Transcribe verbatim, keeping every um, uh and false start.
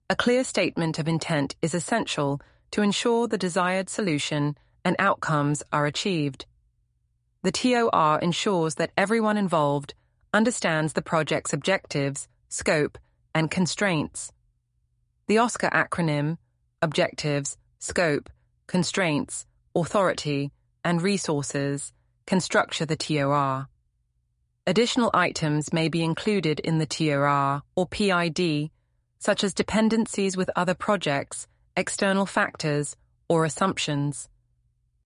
A clear statement of intent is essential to ensure the desired solution and outcomes are achieved. The T O R ensures that everyone involved understands the project's objectives, scope, and constraints. The OSCAR acronym, Objectives, Scope, Constraints, Authority, and Resources, can structure the T O R. Additional items may be included in the T O R or P I D, such as dependencies with other projects, external factors, or assumptions.